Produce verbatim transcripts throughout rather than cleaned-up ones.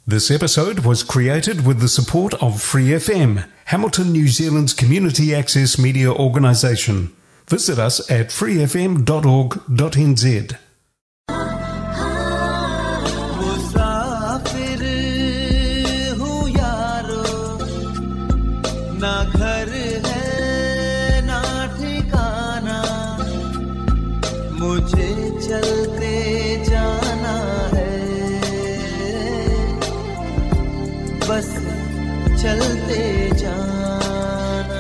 This episode was created with the support of Free F M, Hamilton, New Zealand's community access media organisation. Visit us at free f m dot org dot n z. बस चलते जाना।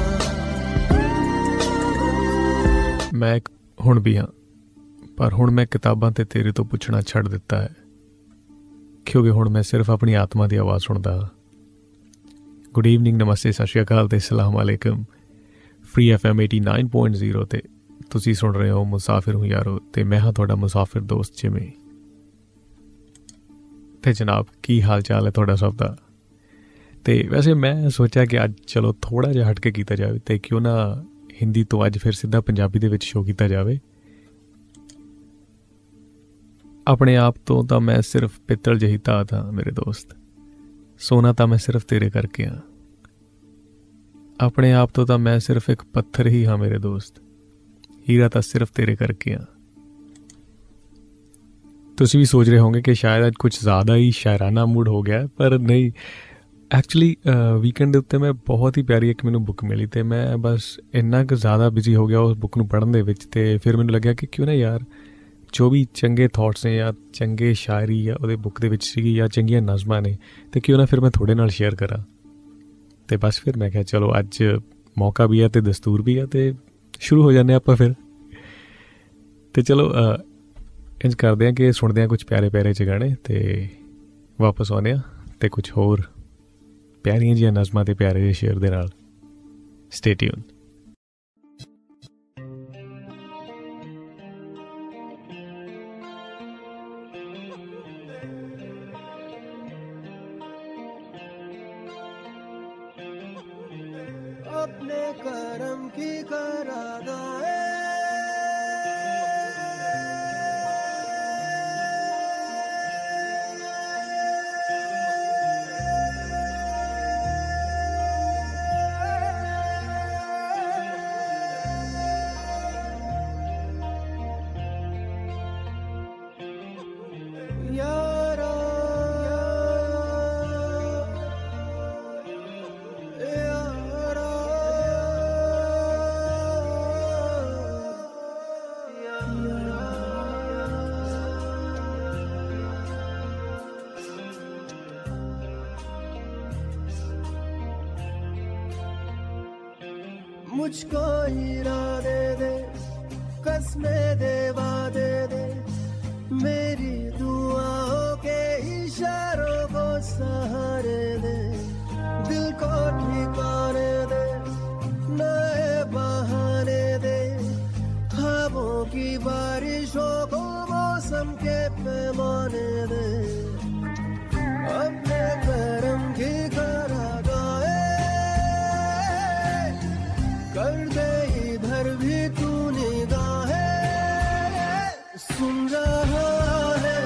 मैं हुण भी हाँ, पर हुण मैं किताबां ते तेरे तो पुछना छड़ दिता है, क्योंकि हुण मैं सिर्फ अपनी आत्मा की आवाज़ सुनदा हाँ। गुड ईवनिंग, नमस्ते, सत श्री अकाल ते अस्सलाम वालेकुम। Free F M eighty nine point zero ते तुसी सुन रहे हो मुसाफिर हूँ यारो, ते मैं हाँ तुहाडा मुसाफिर दोस्त जिमी। ते जनाब की हाल चाल है तुहाडा सब दा? ते वैसे मैं सोचा कि अज चलो थोड़ा जिहा हट के कीता जाए, ते क्यों ना हिंदी तो अज फिर सीधा पंजाबी दे विच शो कीता जाए। अपने आप तो तां मैं सिर्फ पित्तल जही धात हाँ मेरे दोस्त, सोना तां मैं सिर्फ तेरे करके हाँ। अपने आप तो तां मैं सिर्फ एक पत्थर ही हाँ मेरे दोस्त, हीरा तां सिर्फ तेरे करके हाँ। तुसी भी सोच रहे होंगे कि शायद आज कुछ ज़्यादा ही शायराना मूड हो गया, पर नहीं। एक्चुअली वीकेंड के उत्ते मैं बहुत ही प्यारी एक मैनू बुक मिली, तो मैं बस इन्ना क ज़्यादा बिजी हो गया उस बुक नू पढ़न दे विच, ते फिर मैनू लग्या कि क्यों ना यार जो भी चंगे थॉट्स ने या चंगे शायरी या उहदे बुक दे विच सीगी या चंगियां नज़मां ने, तो क्यों ना फिर मैं थोड़े नाल शेयर करा। तो बस फिर मैं कहा चलो अज मौका भी है तो दस्तूर भी है, तो शुरू हो जाने आपां फिर। तो चलो uh, इंज करते हैं कि सुनते हैं कुछ प्यारे प्यारे च गाने, तो वापस आने तो कुछ होर प्यारियां जिहियां नज़मां ते प्यारे जिहे शेर दे नाल। Stay tune. अपने करम की करादाए मुझको हीरा दे दे, कसमें दे वादे दे, मेरी दुआओं के इशारों को सहारे दे, दिल को ठिकाने दे, नए बहाने दे, ख्वाबों की बारिशों को मौसम के पैमाने दे, अपने करम की करागाए कर दे इधर भी तू निगाहें, सुन रहा है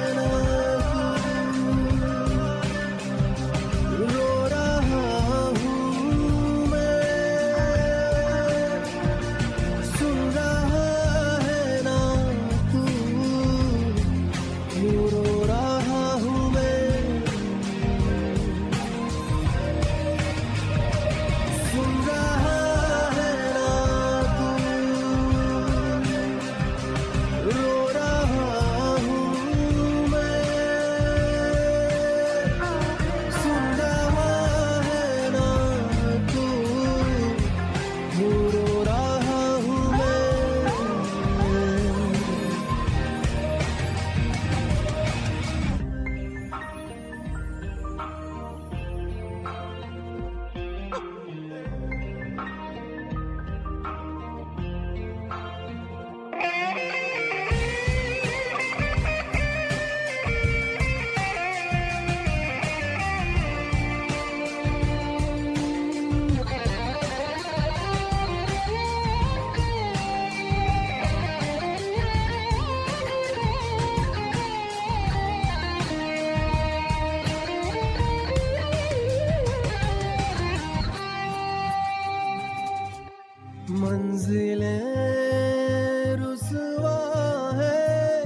मंजिलें रुसवा है,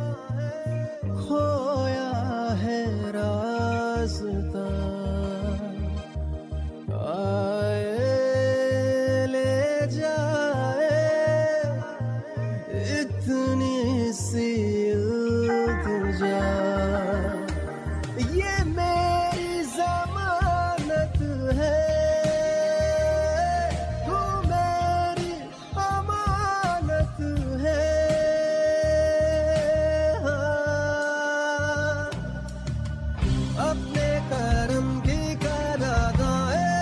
खोया है रास्ता, आए ले जाए इतनी सी इल्तिजा, ये मेरी जमानत है, तू मेरी अमानत है, हाँ। अपने करम की करादाए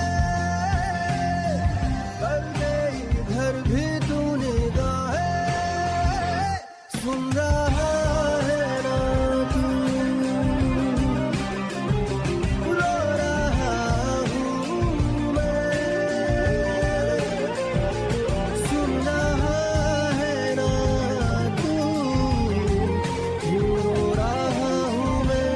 कर दे इधर भी तू निगाहें, सुन रहा है ना तू, रो रहा हूँ मैं, सुन रहा है ना तू, रो रहा हूँ मैं।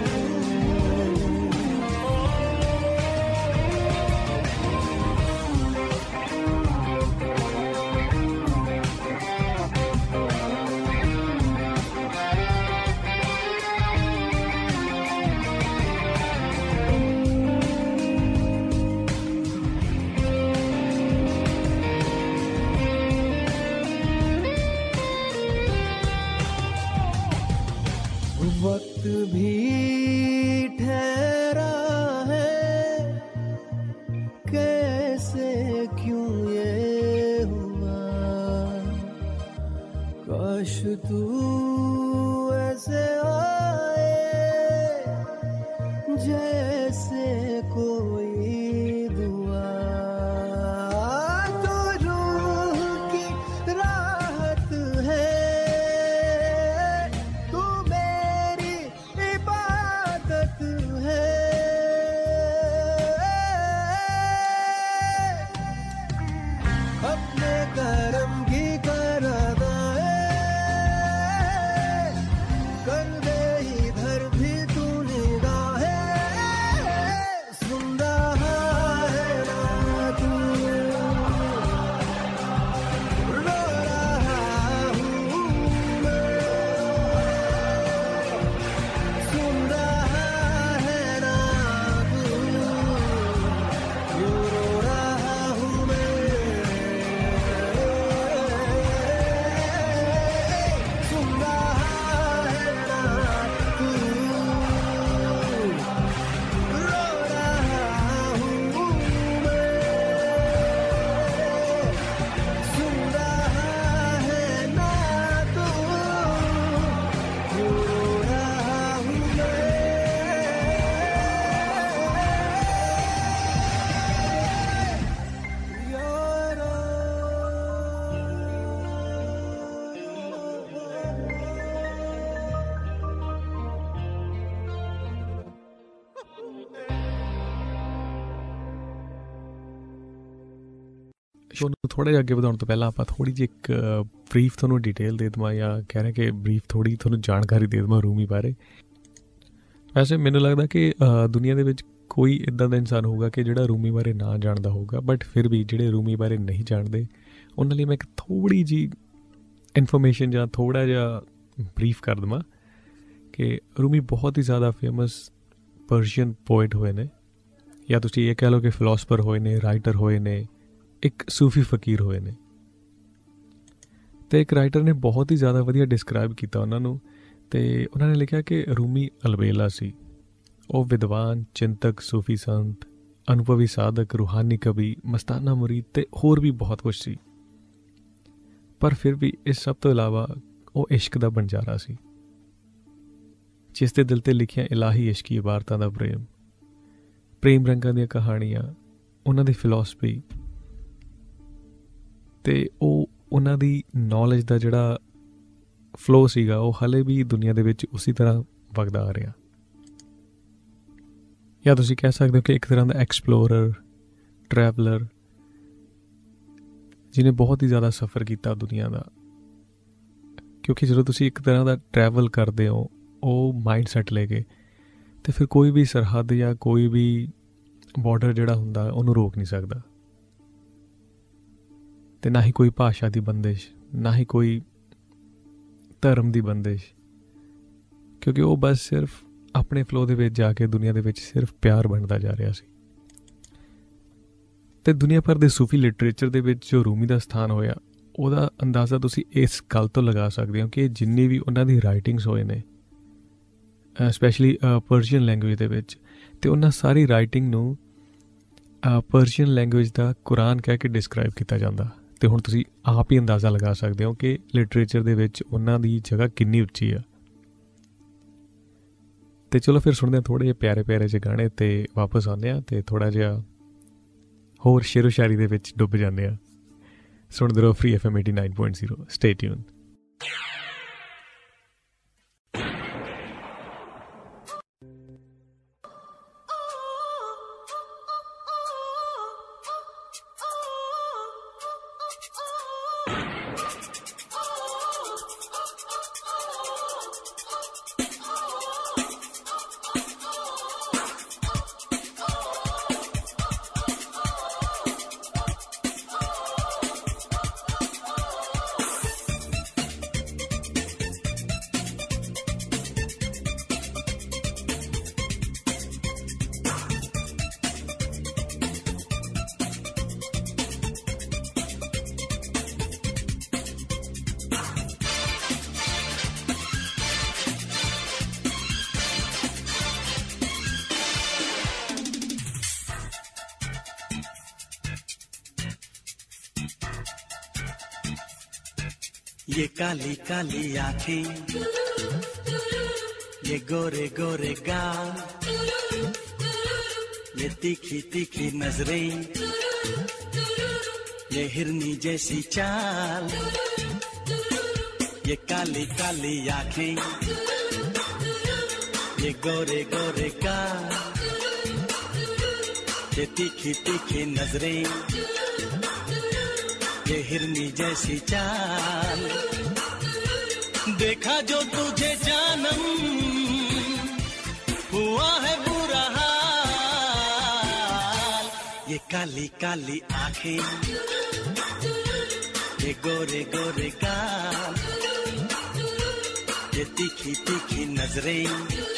वक्त भी ठहरा है, कैसे क्यों ये हुआ, काश तू ऐसे आए जैसे कोई दुआ, तो रूह की राहत है, तू मेरी इबादत है, अपने करम की करादाए कर दे इधर भी तू निगाहें, सुन रहा है ना तू, रो रहा हूँ मैं, सुन रहा है ना तू, रो रहा हूँ मैं, सुन रहा है ना तू, रो रहा हूँ मैं, सुन रहा है ना तू, रो रहा हूँ मैं। यारा ਸ਼ੋ ਨੂੰ ਥੋੜ੍ਹਾ ਜਿਹਾ ਅੱਗੇ ਵਧਾਉਣ ਤੋਂ ਪਹਿਲਾਂ ਆਪਾਂ ਥੋੜ੍ਹੀ ਜਿਹੀ ਇੱਕ ਬਰੀਫ ਤੁਹਾਨੂੰ ਡਿਟੇਲ ਦੇ ਦੇਵਾਂ, ਜਾਂ ਕਹਿ ਰਿਹਾ ਕਿ ਬਰੀਫ ਥੋੜ੍ਹੀ ਤੁਹਾਨੂੰ ਜਾਣਕਾਰੀ ਦੇ ਦੇਵਾਂ ਰੂਮੀ ਬਾਰੇ। ਵੈਸੇ ਮੈਨੂੰ ਲੱਗਦਾ ਕਿ ਅ, ਦੁਨੀਆ ਦੇ ਵਿੱਚ ਕੋਈ ਇੱਦਾਂ ਦਾ ਇਨਸਾਨ ਹੋਊਗਾ ਕਿ ਜਿਹੜਾ ਰੂਮੀ ਬਾਰੇ ਨਾ ਜਾਣਦਾ ਹੋਊਗਾ, ਬਟ ਫਿਰ ਵੀ ਜਿਹੜੇ ਰੂਮੀ ਬਾਰੇ ਨਹੀਂ ਜਾਣਦੇ ਉਹਨਾਂ ਲਈ ਮੈਂ ਇੱਕ ਥੋੜ੍ਹੀ ਜਿਹੀ ਇਨਫੋਰਮੇਸ਼ਨ ਜਾਂ ਥੋੜ੍ਹਾ ਜਿਹਾ ਬਰੀਫ ਕਰ ਦੇਵਾਂ ਕਿ ਰੂਮੀ ਬਹੁਤ ਹੀ ਜ਼ਿਆਦਾ ਫੇਮਸ ਪਰਸ਼ੀਅਨ ਪੋਇਟ ਹੋਏ ਨੇ, ਜਾਂ ਤੁਸੀਂ ਇਹ ਕਹਿ ਲਓ ਕਿ ਫਿਲੋਸਫਰ ਹੋਏ ਨੇ, ਰਾਈਟਰ ਹੋਏ ਨੇ, ਇੱਕ ਸੂਫੀ ਫਕੀਰ ਹੋਏ ਨੇ। ਅਤੇ ਇੱਕ ਰਾਈਟਰ ਨੇ ਬਹੁਤ ਹੀ ਜ਼ਿਆਦਾ ਵਧੀਆ ਡਿਸਕਰਾਈਬ ਕੀਤਾ ਉਹਨਾਂ ਨੂੰ, ਅਤੇ ਉਹਨਾਂ ਨੇ ਲਿਖਿਆ ਕਿ ਰੂਮੀ ਅਲਬੇਲਾ ਸੀ। ਉਹ ਵਿਦਵਾਨ, ਚਿੰਤਕ, ਸੂਫੀ ਸੰਤ, ਅਨੁਭਵੀ ਸਾਧਕ, ਰੂਹਾਨੀ ਕਵੀ, ਮਸਤਾਨਾ ਮੁਰੀਦ ਅਤੇ ਹੋਰ ਵੀ ਬਹੁਤ ਕੁਛ ਸੀ। ਪਰ ਫਿਰ ਵੀ ਇਸ ਸਭ ਤੋਂ ਇਲਾਵਾ ਉਹ ਇਸ਼ਕ ਦਾ ਬੰਜਾਰਾ ਸੀ, ਜਿਸ ਦੇ ਦਿਲ 'ਤੇ ਲਿਖੀਆਂ ਇਲਾਹੀ ਇਸ਼ਕੀ ਇਬਾਰਤਾਂ ਦਾ ਪ੍ਰੇਮ, ਪ੍ਰੇਮ ਰੰਗਾਂ ਦੀਆਂ ਕਹਾਣੀਆਂ, ਉਹਨਾਂ ਦੀ ਫਿਲੋਸਫੀ, ਅਤੇ ਉਹ ਉਹਨਾਂ ਦੀ ਨੌਲੇਜ ਦਾ ਜਿਹੜਾ ਫਲੋ ਸੀਗਾ ਉਹ ਹਾਲੇ ਵੀ ਦੁਨੀਆ ਦੇ ਵਿੱਚ ਉਸੀ ਤਰ੍ਹਾਂ ਵਗਦਾ ਆ ਰਿਹਾ। ਜਾਂ ਤੁਸੀਂ ਕਹਿ ਸਕਦੇ ਹੋ ਕਿ ਇੱਕ ਤਰ੍ਹਾਂ ਦਾ ਐਕਸਪਲੋਰਰ, ਟਰੈਵਲਰ, ਜਿਹਨੇ ਬਹੁਤ ਹੀ ਜ਼ਿਆਦਾ ਸਫ਼ਰ ਕੀਤਾ ਦੁਨੀਆ ਦਾ। ਕਿਉਂਕਿ ਜਦੋਂ ਤੁਸੀਂ ਇੱਕ ਤਰ੍ਹਾਂ ਦਾ ਟਰੈਵਲ ਕਰਦੇ ਹੋ ਉਹ ਮਾਈਂਡ ਸੈੱਟ ਲੈ ਕੇ, ਅਤੇ ਫਿਰ ਕੋਈ ਵੀ ਸਰਹੱਦ ਜਾਂ ਕੋਈ ਵੀ ਬਾਰਡਰ ਜਿਹੜਾ ਹੁੰਦਾ ਉਹਨੂੰ ਰੋਕ ਨਹੀਂ ਸਕਦਾ। ਤੇ ਨਾ ਹੀ ਕੋਈ ਭਾਸ਼ਾ ਦੀ ਬੰਦਿਸ਼, ਨਾ ਹੀ ਕੋਈ ਧਰਮ ਦੀ ਬੰਦਿਸ਼, ਕਿਉਂਕਿ ਉਹ ਬਸ ਸਿਰਫ ਆਪਣੇ ਫਲੋ ਦੇ ਵਿੱਚ ਜਾ ਕੇ ਦੁਨੀਆ ਦੇ ਵਿੱਚ ਸਿਰਫ ਪਿਆਰ ਬਣਦਾ ਜਾ ਰਿਹਾ ਸੀ। ਅਤੇ ਦੁਨੀਆ ਭਰ ਦੇ ਸੂਫੀ ਲਿਟਰੇਚਰ ਦੇ ਵਿੱਚ ਜੋ ਰੂਮੀ ਦਾ ਸਥਾਨ ਹੋਇਆ, ਉਹਦਾ ਅੰਦਾਜ਼ਾ ਤੁਸੀਂ ਇਸ ਗੱਲ ਤੋਂ ਲਗਾ ਸਕਦੇ ਹੋ ਕਿ ਜਿੰਨੀ ਵੀ ਉਹਨਾਂ ਦੀ ਰਾਈਟਿੰਗਸ ਹੋਏ ਨੇ, ਸਪੈਸ਼ਲੀ ਪਰਸ਼ੀਅਨ ਲੈਂਗੁਏਜ ਦੇ ਵਿੱਚ, ਅਤੇ ਉਹਨਾਂ ਸਾਰੀ ਰਾਈਟਿੰਗ ਨੂੰ ਪਰਸ਼ੀਅਨ ਲੈਂਗੁਏਜ ਦਾ ਕੁਰਾਨ ਕਹਿ ਕੇ ਡਿਸਕਰਾਈਬ ਕੀਤਾ ਜਾਂਦਾ। ਅਤੇ ਹੁਣ ਤੁਸੀਂ ਆਪ ਹੀ ਅੰਦਾਜ਼ਾ ਲਗਾ ਸਕਦੇ ਹੋ ਕਿ ਲਿਟਰੇਚਰ ਦੇ ਵਿੱਚ ਉਹਨਾਂ ਦੀ ਜਗ੍ਹਾ ਕਿੰਨੀ ਉੱਚੀ ਆ। ਅਤੇ ਚਲੋ ਫਿਰ ਸੁਣਦੇ ਹਾਂ ਥੋੜ੍ਹੇ ਜਿਹੇ ਪਿਆਰੇ ਪਿਆਰੇ ਜਿਹੇ ਗਾਣੇ, ਅਤੇ ਵਾਪਸ ਆਉਂਦੇ ਹਾਂ ਅਤੇ ਥੋੜ੍ਹਾ ਜਿਹਾ ਹੋਰ ਸ਼ੇਰੋ ਸ਼ਾਇਰੀ ਦੇ ਵਿੱਚ ਡੁੱਬ ਜਾਂਦੇ ਹਾਂ। ਸੁਣਦੇ ਰਹੋ free F M eighty nine point zero. Stay tune. ये काली काली आंखें, ये गोरे गोरे गाल, ये तीखी तीखी नजरें, ये हिरनी जैसी चाल, ये काली काली आंखें, ये गोरे गोरे गाल, ये तीखी तीखी नजरें, ये हिरनी जैसी चाल, देखा जो तुझे जानम हुआ है बुरा हाल। ये काली काली आंखें, ये गोरे गोरे गाल, ये तीखी तीखी नजरें,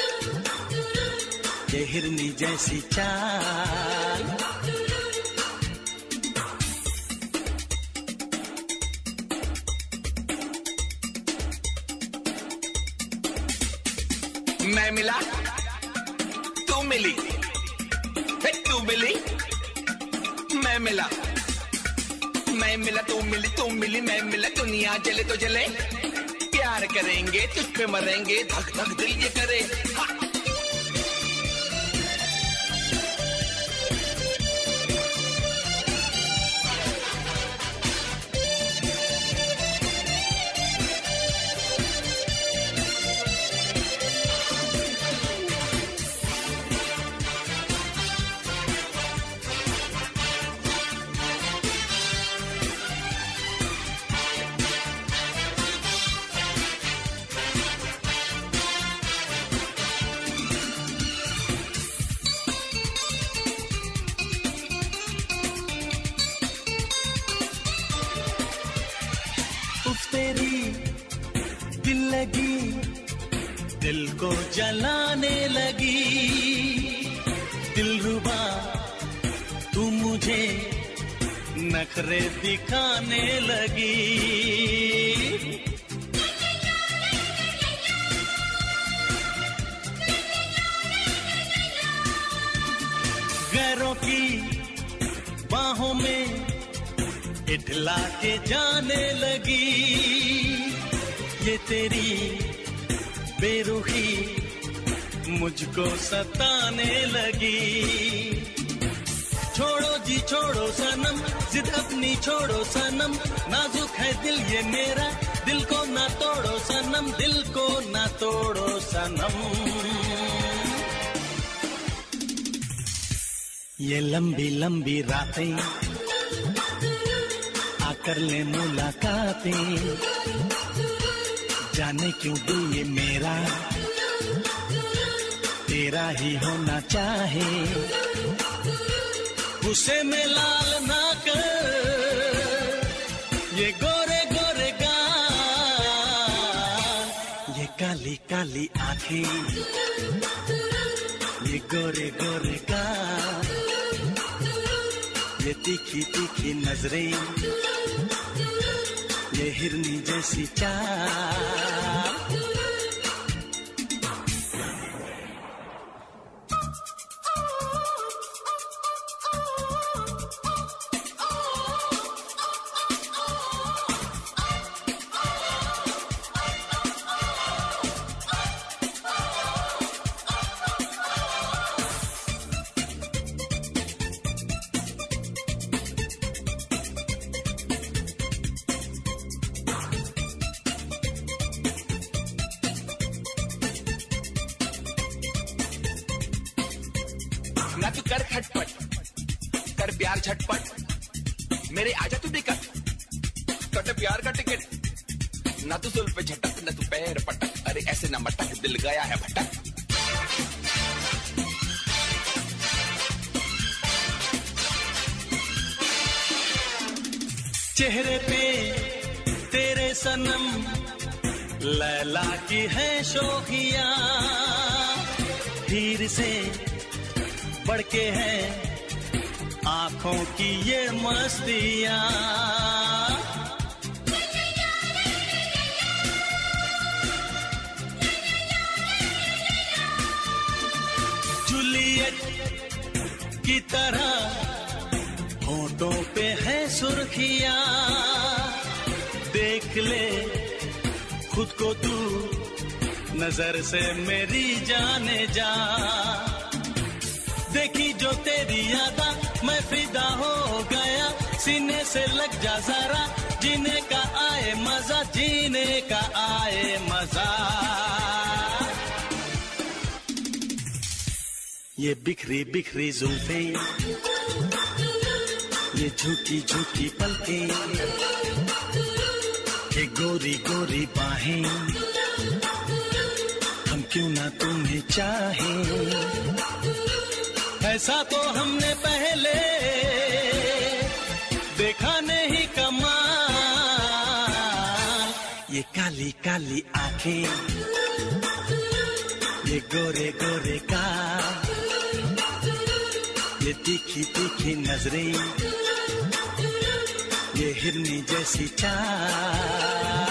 ये हिरनी जैसी चाल। मैं मिला तू मिली, तू मिली मैं मिला, मैं मिला तू मिली, तू मिली मैं मिला, दुनिया जले तो जले, प्यार करेंगे तुझ पे मरेंगे, धक धक दिल ये करे। हाँ। दिल को जलाने लगी, दिलरुबा तू मुझे नखरे दिखाने लगी। गैरों की बाहों में इठला के जाने लगी, ये तेरी बेरुखी मुझको सताने लगी। छोड़ो जी छोड़ो सनम, जिद अपनी छोड़ो सनम, नाजुक है दिल ये मेरा, दिल को ना तोड़ो सनम, दिल को ना तोड़ो सनम। ये लंबी लंबी रातें आकर ले मुलाकातें, जाने क्यों दिल ये मेरा तेरा ही होना चाहे। गुस्से में लाल ना कर, काली आंखें, ये गोरे गोरे गाल, ये तीखी तीखी नजरें, ये हिरनी जैसी चाल। ना तू कर खटपट, कर प्यार झटपट, मेरे आजा तू निकट, कट प्यार का टिकट। ना तू सुल पे झटक, ना तू पैर पटक, अरे ऐसे ना मटक, दिल गया है भटक। चेहरे पे तेरे सनम लैला की है शोखियां, हीर से बढ़ के है आंखों की ये मस्तियां। जूलियट की तरह होठों पे है सुर्खियां, देख ले खुद को तू नजर से मेरी जाने जा। देखी जो तेरी यादा मैं फिदा हो गया, सीने से लग जा जरा, जीने का आए मजा, जीने का आए मजा। ये बिखरी बिखरी जुल्फे, ये झूठी झूठी पलकें, ये गोरी गोरी बाहें, हम क्यों ना तुम्हें चाहें, ऐसा तो हमने पहले देखा नहीं कमाल। ये काली काली आंखें, ये गोरे गोरे गाल, ये तीखी तीखी नजरें, ये हिरनी जैसी चाल।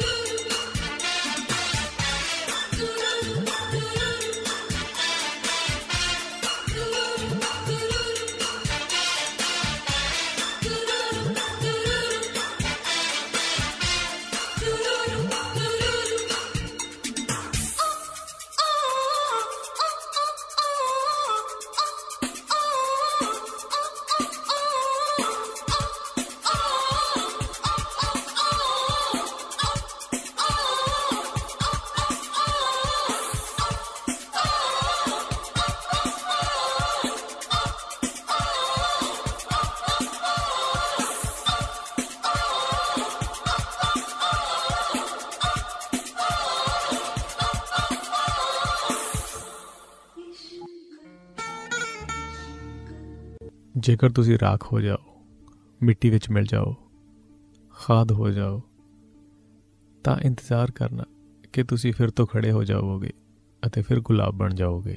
ਜੇਕਰ ਤੁਸੀਂ ਰਾਖ ਹੋ ਜਾਓ, ਮਿੱਟੀ ਵਿੱਚ ਮਿਲ ਜਾਓ, ਖਾਦ ਹੋ ਜਾਓ, ਤਾਂ ਇੰਤਜ਼ਾਰ ਕਰਨਾ ਕਿ ਤੁਸੀਂ ਫਿਰ ਤੋਂ ਖੜੇ ਹੋ ਜਾਓਗੇ ਅਤੇ ਫਿਰ ਗੁਲਾਬ ਬਣ ਜਾਓਗੇ।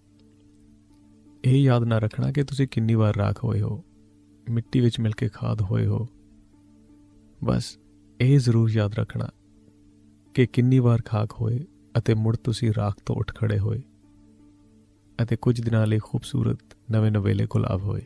ਇਹ ਯਾਦ ਨਾ ਰੱਖਣਾ ਕਿ ਤੁਸੀਂ ਕਿੰਨੀ ਵਾਰ ਰਾਖ ਹੋਏ ਹੋ, ਮਿੱਟੀ ਵਿੱਚ ਮਿਲ ਕੇ ਖਾਦ ਹੋਏ ਹੋ। ਬਸ ਇਹ ਜ਼ਰੂਰ ਯਾਦ ਰੱਖਣਾ ਕਿ ਕਿੰਨੀ ਵਾਰ ਖਾਕ ਹੋਏ ਅਤੇ ਮੁੜ ਤੁਸੀਂ ਰਾਖ ਤੋਂ ਉੱਠ ਖੜੇ ਹੋਏ ਅਤੇ ਕੁਝ ਦਿਨਾਂ ਲਈ ਖੂਬਸੂਰਤ ਨਵੇਂ ਨਵੇਲੇ ਗੁਲਾਬ ਹੋਏ।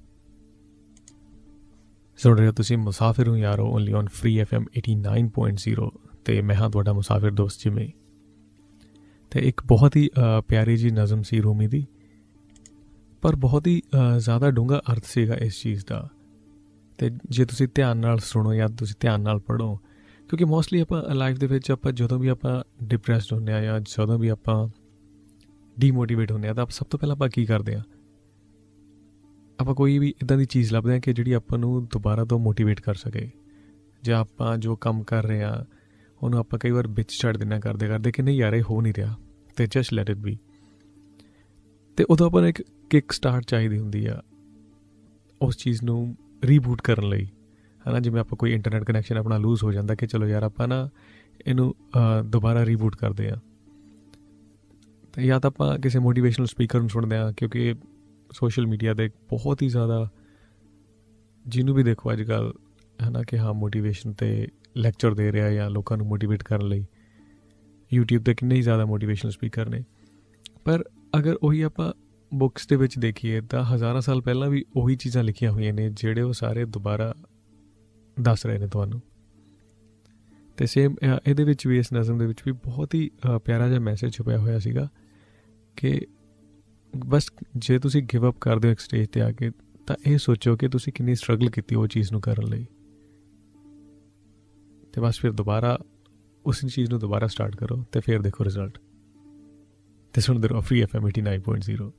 ਸੁਣ ਰਹੇ ਹੋ ਤੁਸੀਂ ਮੁਸਾਫਿਰ ਹੂੰ ਯਾਰੋ, only on free F M eighty nine point zero, ਅਤੇ ਮੈਂ ਹਾਂ ਤੁਹਾਡਾ ਮੁਸਾਫਿਰ ਦੋਸਤ ਜਿਮੀ। ਅਤੇ ਇੱਕ ਬਹੁਤ ਹੀ ਪਿਆਰੀ ਜੀ ਨਜ਼ਮ ਸੀ ਰੂਮੀ ਦੀ, ਪਰ ਬਹੁਤ ਹੀ ਜ਼ਿਆਦਾ ਡੂੰਘਾ ਅਰਥ ਸੀਗਾ ਇਸ ਚੀਜ਼ ਦਾ। ਅਤੇ ਜੇ ਤੁਸੀਂ ਧਿਆਨ ਨਾਲ ਸੁਣੋ ਜਾਂ ਤੁਸੀਂ ਧਿਆਨ ਨਾਲ ਪੜ੍ਹੋ, ਕਿਉਂਕਿ ਮੋਸਟਲੀ ਆਪਾਂ ਲਾਈਫ ਦੇ ਵਿੱਚ ਆਪਾਂ ਜਦੋਂ ਵੀ ਆਪਾਂ ਡਿਪਰੈਸਡ ਹੁੰਦੇ ਹਾਂ ਜਾਂ ਜਦੋਂ ਵੀ ਆਪਾਂ ਡੀਮੋਟੀਵੇਟ ਹੁੰਦੇ ਹਾਂ, ਤਾਂ ਸਭ ਤੋਂ ਪਹਿਲਾਂ ਆਪਾਂ ਕੀ ਕਰਦੇ ਹਾਂ, ਆਪਾਂ ਕੋਈ ਵੀ ਇੱਦਾਂ ਦੀ ਚੀਜ਼ ਲੱਭਦੇ ਹਾਂ ਕਿ ਜਿਹੜੀ ਆਪਾਂ ਨੂੰ ਦੁਬਾਰਾ ਤੋਂ ਮੋਟੀਵੇਟ ਕਰ ਸਕੇ। ਜਾਂ ਆਪਾਂ ਜੋ ਕੰਮ ਕਰ ਰਹੇ ਹਾਂ ਉਹਨੂੰ ਆਪਾਂ ਕਈ ਵਾਰ ਵਿੱਚ ਛੱਡ ਦਿੰਦੇ ਕਰਦੇ ਕਰਦੇ ਕਿ ਨਹੀਂ ਯਾਰ ਇਹ ਹੋ ਨਹੀਂ ਰਿਹਾ, ਅਤੇ ਜਸਟ ਲੈਟ ਇਟ ਬੀ। ਅਤੇ ਉਦੋਂ ਆਪਾਂ ਨੂੰ ਇੱਕ ਕਿੱਕ ਸਟਾਰਟ ਚਾਹੀਦੀ ਹੁੰਦੀ ਆ ਉਸ ਚੀਜ਼ ਨੂੰ ਰੀਬੂਟ ਕਰਨ ਲਈ, ਹੈ ਨਾ। ਜਿਵੇਂ ਆਪਾਂ ਕੋਈ ਇੰਟਰਨੈਟ ਕਨੈਕਸ਼ਨ ਆਪਣਾ ਲੂਜ਼ ਹੋ ਜਾਂਦਾ ਕਿ ਚਲੋ ਯਾਰ ਆਪਾਂ ਨਾ ਇਹਨੂੰ ਦੁਬਾਰਾ ਰੀਬੂਟ ਕਰਦੇ ਹਾਂ, तो या तो आप किसी मोटिवेशनल स्पीकर ਨੂੰ ਸੁਣਦੇ ਹਾਂ क्योंकि सोशल मीडिया ਦੇ बहुत ही ज़्यादा ਜਿਹਨੂੰ ਵੀ ਦੇਖੋ ਅੱਜ ਕੱਲ੍ਹ ਹੈ ਨਾ ਕਿ ਹਾਂ ਮੋਟੀਵੇਸ਼ਨ 'ਤੇ ਲੈਕਚਰ ਦੇ ਰਿਹਾ ਜਾਂ ਲੋਕਾਂ ਨੂੰ ਮੋਟੀਵੇਟ ਕਰਨ ਲਈ YouTube 'ਤੇ ਕਿੰਨੇ ਹੀ ਜ਼ਿਆਦਾ ਮੋਟੀਵੇਸ਼ਨਲ ਸਪੀਕਰ ਨੇ। ਪਰ ਅਗਰ ਉਹੀ ਆਪਾਂ ਬੁੱਕਸ ਦੇ ਵਿੱਚ ਦੇਖੀਏ ਤਾਂ ਹਜ਼ਾਰਾਂ ਸਾਲ ਪਹਿਲਾਂ ਵੀ ਉਹੀ ਚੀਜ਼ਾਂ ਲਿਖੀਆਂ ਹੋਈਆਂ ਨੇ ਜਿਹੜੇ ਉਹ ਸਾਰੇ ਦੁਬਾਰਾ ਦੱਸ ਰਹੇ ਨੇ ਤੁਹਾਨੂੰ। ਅਤੇ ਸੇਮ ਇਹਦੇ ਵਿੱਚ ਵੀ ਇਸ ਨਜ਼ਮ ਦੇ ਵਿੱਚ ਵੀ ਬਹੁਤ ਹੀ ਪਿਆਰਾ ਜਿਹਾ ਮੈਸੇਜ ਛੁਪਿਆ ਹੋਇਆ ਸੀਗਾ ਕਿ ਬਸ ਜੇ ਤੁਸੀਂ ਗਿਵ ਅਪ ਕਰ ਦਿਓ ਇੱਕ ਸਟੇਜ 'ਤੇ ਆ ਕੇ ਤਾਂ ਇਹ ਸੋਚੋ ਕਿ ਤੁਸੀਂ ਕਿੰਨੀ ਸਟਰਗਲ ਕੀਤੀ ਉਹ ਚੀਜ਼ ਨੂੰ ਕਰਨ ਲਈ, ਅਤੇ ਬਸ ਫਿਰ ਦੁਬਾਰਾ ਉਸ ਚੀਜ਼ ਨੂੰ ਦੁਬਾਰਾ ਸਟਾਰਟ ਕਰੋ ਅਤੇ ਫਿਰ ਦੇਖੋ ਰਿਜ਼ਲਟ। ਅਤੇ ਸੁਣਦੇ ਰਹੋ free F M eighty nine point zero.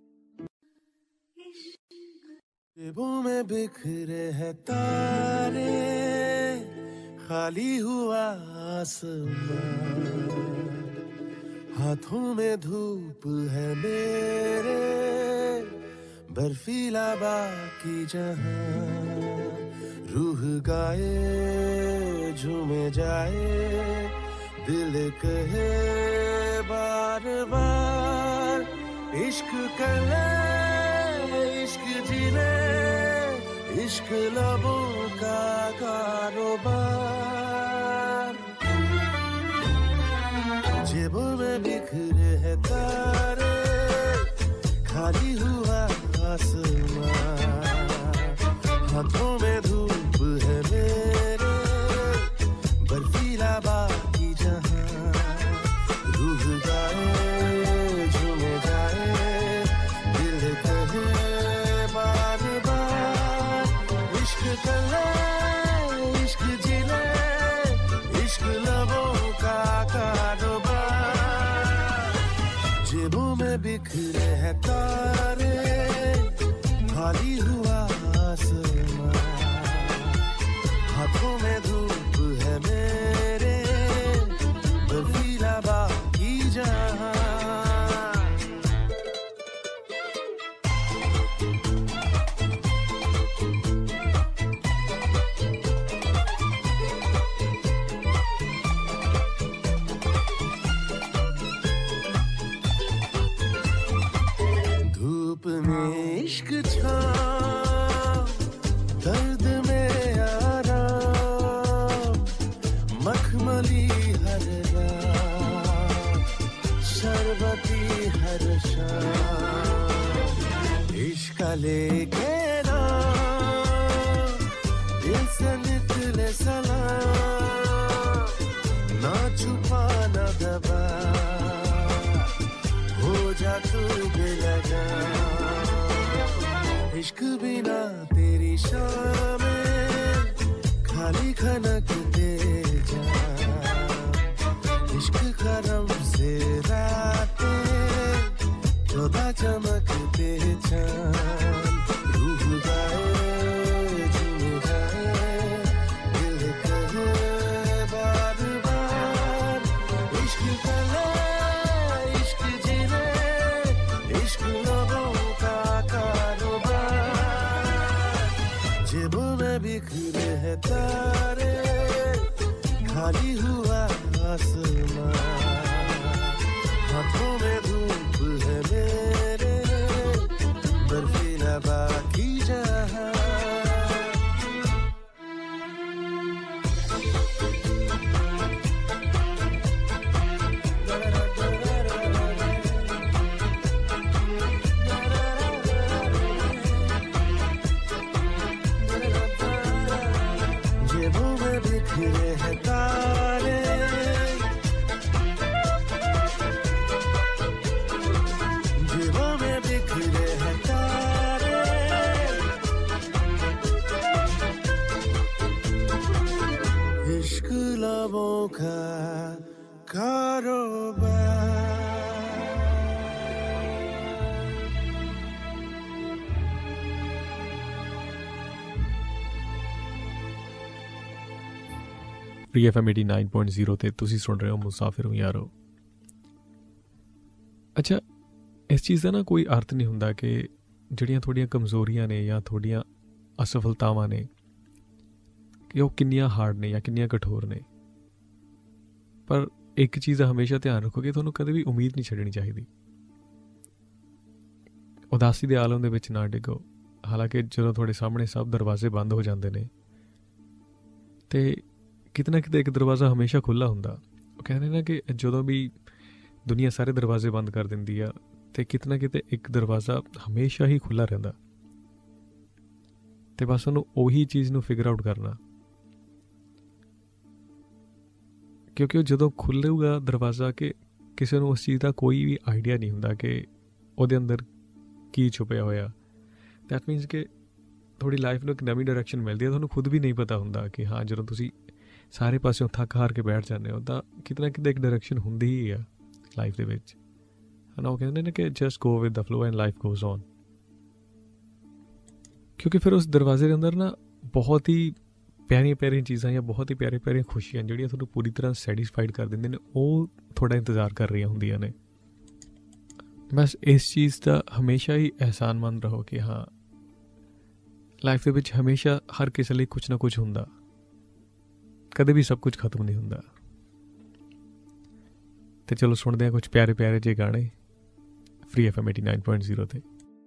जेबों में बिखरे हैं तारे, खाली हुआ आसमान, हाथों में धूप है मेरे, बर्फीला बाकी जहां, रूह गाए झूमे जाए, दिल कहे बार बार, इश्क कर ले इश्क जीने, इश्क लबों का कारोबार, जेबों में बिखरे हैं तारे, खाली हुआ आसमान, हाथों में धूप है मेरे, बर्फीला बाकी जहां, रूह गाए झूमे जाए, दिल कहे बार बार, इश्क कर ले इश्क जी ले, इश्क लबों का कारोबार, जेबों में बिखरे हैं तारे, खाली हुआ आसमान, हाथों में धूप है मेरे, बर्फीला बाकी जहां। धूप में इश्क छाँव, दर्द में आराम, मखमली हर रात, शरबती हर शाम, इश्क लेके नाम, दिल से निकले सलाम, ना छुपा ना दबा, हो जा तू बेलगा, इश्क बिना तेरी शाम खाली खनकते जा, इश्क करम से रातें खुदा चमकते चांद, रूह गाए झूम जाए, दिल कहे बार बार, इश्क कर ले इश्क जी ले, इश्क लोगों का कारोबार, जेबों में बिखरे हैं तारे, खाली हुआ आसमान, हाथों में धूप है मेरे, बर्फीला बाकी जहां। जेबों में बिखरे हैं तारे, जेबों में बिखरे हैं तारे, इश्क लबों का कारोबार। Free F M eighty nine point zero ਤੇ ਤੁਸੀਂ ਸੁਣ ਰਹੇ ਹੋ ਮੁਸਾਫਿਰ ਹੂੰ ਯਾਰੋ। ਅੱਛਾ, ਇਸ ਚੀਜ਼ ਦਾ ਨਾ ਕੋਈ ਅਰਥ ਨਹੀਂ ਹੁੰਦਾ ਕਿ ਜਿਹੜੀਆਂ ਤੁਹਾਡੀਆਂ ਕਮਜ਼ੋਰੀਆਂ ਨੇ ਜਾਂ ਤੁਹਾਡੀਆਂ ਅਸਫਲਤਾਵਾਂ ਨੇ ਕਿ ਉਹ ਕਿੰਨੀਆਂ ਹਾਰਡ ਨੇ ਜਾਂ ਕਿੰਨੀਆਂ ਕਠੋਰ ਨੇ, ਪਰ ਇੱਕ ਚੀਜ਼ ਦਾ ਹਮੇਸ਼ਾ ਧਿਆਨ ਰੱਖੋ ਕਿ ਤੁਹਾਨੂੰ ਕਦੇ ਵੀ ਉਮੀਦ ਨਹੀਂ ਛੱਡਣੀ ਚਾਹੀਦੀ। ਉਦਾਸੀ ਦੇ ਆਲਮ ਦੇ ਵਿੱਚ ਨਾ ਡਿੱਗੋ। ਹਾਲਾਂਕਿ ਜਦੋਂ ਤੁਹਾਡੇ ਸਾਹਮਣੇ ਸਭ ਦਰਵਾਜ਼ੇ ਬੰਦ ਹੋ ਜਾਂਦੇ ਨੇ ਤੇ ਕਿਤੇ ਨਾ ਕਿਤੇ ਇੱਕ ਦਰਵਾਜ਼ਾ ਹਮੇਸ਼ਾ ਖੁੱਲ੍ਹਾ ਹੁੰਦਾ। ਉਹ ਕਹਿੰਦੇ ਨੇ ਕਿ ਜਦੋਂ ਵੀ ਦੁਨੀਆ ਸਾਰੇ ਦਰਵਾਜ਼ੇ ਬੰਦ ਕਰ ਦਿੰਦੀ ਆ ਤੇ ਕਿਤੇ ਨਾ ਕਿਤੇ ਇੱਕ ਦਰਵਾਜ਼ਾ ਹਮੇਸ਼ਾ ਹੀ ਖੁੱਲ੍ਹਾ ਰਹਿੰਦਾ। ਤੇ ਬਸ ਉਹਨੂੰ ਉਹੀ ਚੀਜ਼ ਨੂੰ ਫਿਗਰ ਆਊਟ ਕਰਨਾ, ਕਿਉਂਕਿ ਉਹ ਜਦੋਂ ਖੁੱਲ੍ਹੇਗਾ ਦਰਵਾਜ਼ਾ ਕਿ ਕਿਸੇ ਨੂੰ ਉਸ ਚੀਜ਼ ਦਾ ਕੋਈ ਵੀ ਆਈਡੀਆ ਨਹੀਂ ਹੁੰਦਾ ਕਿ ਉਹਦੇ ਅੰਦਰ ਕੀ ਛੁਪਿਆ ਹੋਇਆ। ਦੈਟ ਮੀਨਸ ਕਿ ਤੁਹਾਡੀ ਲਾਈਫ ਨੂੰ ਇੱਕ ਨਵੀਂ ਡਾਇਰੈਕਸ਼ਨ ਮਿਲਦੀ ਹੈ। ਤੁਹਾਨੂੰ ਖੁਦ ਵੀ ਨਹੀਂ ਪਤਾ ਹੁੰਦਾ ਕਿ ਹਾਂ ਜਦੋਂ ਤੁਸੀਂ ਸਾਰੇ ਪਾਸਿਓਂ ਥੱਕ ਹਾਰ ਕੇ ਬੈਠ ਜਾਂਦੇ ਹੋ ਤਾਂ ਕਿਤੇ ਨਾ ਕਿਤੇ ਇੱਕ ਡਾਇਰੈਕਸ਼ਨ ਹੁੰਦੀ ਹੀ ਆ ਲਾਈਫ ਦੇ ਵਿੱਚ। ਹੈ ਨਾ, ਉਹ ਕਹਿੰਦੇ ਨੇ ਕਿ just go with the flow and life goes on. ਕਿਉਂਕਿ ਫਿਰ ਉਸ ਦਰਵਾਜ਼ੇ ਦੇ ਅੰਦਰ ਨਾ ਬਹੁਤ ਹੀ ਪਿਆਰੀਆਂ ਪਿਆਰੀਆਂ ਚੀਜ਼ਾਂ ਜਾਂ ਬਹੁਤ ਹੀ ਪਿਆਰੀਆਂ ਪਿਆਰੀਆਂ ਖੁਸ਼ੀਆਂ ਜਿਹੜੀਆਂ ਤੁਹਾਨੂੰ ਪੂਰੀ ਤਰ੍ਹਾਂ ਸੈਟਿਸਫਾਈਡ ਕਰ ਦਿੰਦੇ ਨੇ, ਉਹ ਤੁਹਾਡਾ ਇੰਤਜ਼ਾਰ ਕਰ ਰਹੀਆਂ ਹੁੰਦੀਆਂ ਨੇ। ਬਸ ਇਸ ਚੀਜ਼ ਦਾ ਹਮੇਸ਼ਾ ਹੀ ਅਹਿਸਾਨਮੰਦ ਰਹੋ ਕਿ ਹਾਂ ਲਾਈਫ ਦੇ ਵਿੱਚ ਹਮੇਸ਼ਾ ਹਰ ਕਿਸੇ ਲਈ ਕੁਛ ਨਾ ਕੁਛ ਹੁੰਦਾ, ਕਦੇ ਵੀ ਸਭ ਕੁਝ ਖਤਮ ਨਹੀਂ ਹੁੰਦਾ। ਤੇ ਚਲੋ ਸੁਣਦੇ ਹਾਂ ਕੁਛ ਪਿਆਰੇ ਪਿਆਰੇ ਜਿਹੇ ਗਾਣੇ free F M eighty nine point zero ਤੇ।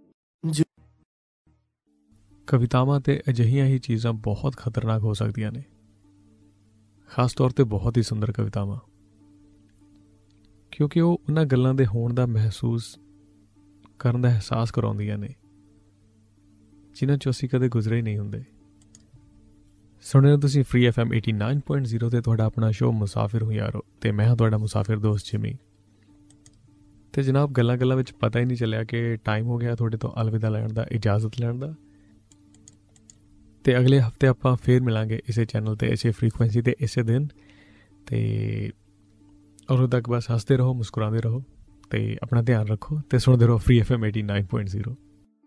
ਕਵਿਤਾਵਾਂ ਤੇ ਅਜਿਹੀਆਂ ਹੀ ਚੀਜ਼ਾਂ ਬਹੁਤ ਖਤਰਨਾਕ ਹੋ ਸਕਦੀਆਂ ਨੇ, ਖਾਸ ਤੌਰ ਤੇ ਬਹੁਤ ਹੀ ਸੁੰਦਰ ਕਵਿਤਾਵਾਂ, ਕਿਉਂਕਿ ਉਹ ਉਹਨਾਂ ਗੱਲਾਂ ਦੇ ਹੋਣ ਦਾ ਮਹਿਸੂਸ ਕਰਨ ਦਾ ਅਹਿਸਾਸ ਕਰਾਉਂਦੀਆਂ ਨੇ ਜਿਨ੍ਹਾਂ 'ਚੋਂ ਅਸੀਂ ਕਦੇ ਗੁਜ਼ਰੇ ਹੀ ਨਹੀਂ ਹੁੰਦੇ। ਸੁਣ ਰਹੇ ਹੋ ਤੁਸੀਂ free F M eighty nine point zero ਤੇ ਤੁਹਾਡਾ ਆਪਣਾ ਸ਼ੋਅ ਮੁਸਾਫਿਰ ਹੂੰ ਯਾਰੋ, ਤੇ ਮੈਂ ਹਾਂ ਤੁਹਾਡਾ ਮੁਸਾਫਿਰ ਦੋਸਤ ਜਿਮੀ। ਤੇ ਜਨਾਬ ਗੱਲਾਂ ਗੱਲਾਂ ਵਿੱਚ ਪਤਾ ਹੀ ਨਹੀਂ ਚੱਲਿਆ ਕਿ ਟਾਈਮ ਹੋ ਗਿਆ ਤੁਹਾਡੇ ਤੋਂ ਅਲਵਿਦਾ ਲੈਣ ਦਾ, ਇਜਾਜ਼ਤ ਲੈਣ ਦਾ। ਤੇ ਅਗਲੇ ਹਫਤੇ ਆਪਾਂ ਫੇਰ ਮਿਲਾਂਗੇ ਇਸੇ ਚੈਨਲ ਤੇ, ਇਸੇ ਫ੍ਰੀਕੁਐਂਸੀ ਤੇ, ਇਸੇ ਦਿਨ। ਤੇ ਉਦੋਂ ਤੱਕ ਬਸ ਹੱਸਦੇ ਰਹੋ, ਮੁਸਕਰਾਉਂਦੇ ਰਹੋ ਤੇ ਆਪਣਾ ਧਿਆਨ ਰੱਖੋ ਤੇ ਸੁਣਦੇ ਰਹੋ free F M eighty nine point zero.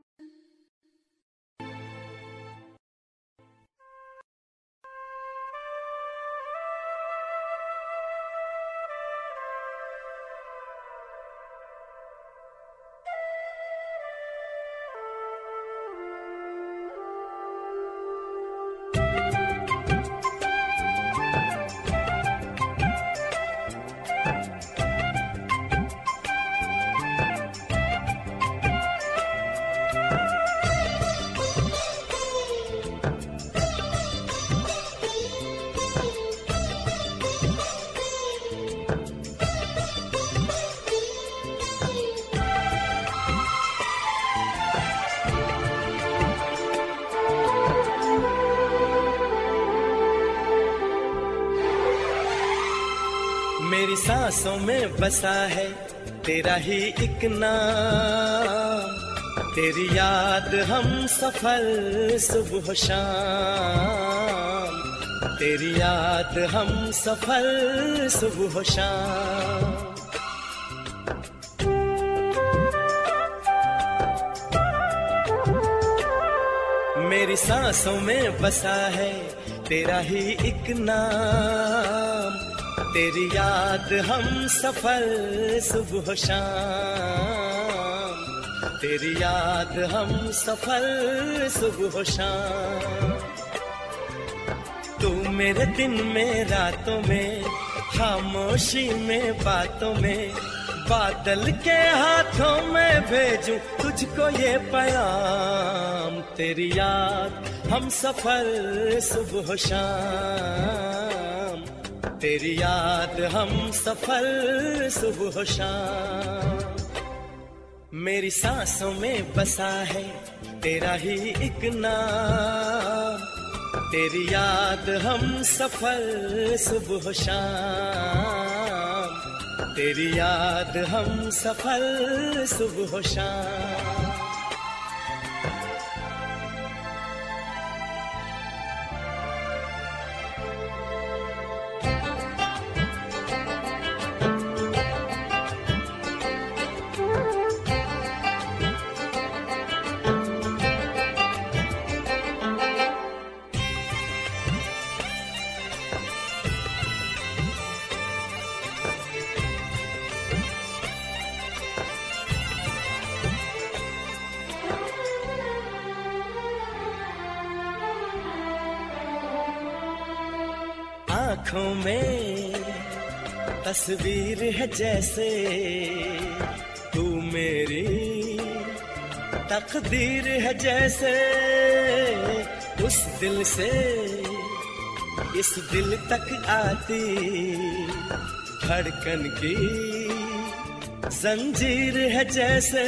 मेरी सांसों में बसा है तेरा ही एक नाम, तेरी याद हम सफर सुबह शाम, तेरी याद हम सफर सुबह शाम। मेरी सांसों में बसा है तेरा ही एक नाम, तेरी याद हम सफर सुबह शाम, तेरी याद हम सफर सुबह शाम। तू मेरे दिन में रातों में, खामोशी में बातों में, बादल के हाथों में भेजूं तुझको ये पैगाम, तेरी याद हम सफर सुबह शाम, तेरी याद हम सफर सुबह शाम। मेरी सांसों में बसा है तेरा ही एक नाम, तेरी याद हम सफर सुबह शाम, तेरी याद हम सफर सुबह शाम। आँखों में तस्वीर है जैसे तू मेरी, तकदीर है जैसे उस दिल से इस दिल तक आती धड़कन की जंजीर है जैसे।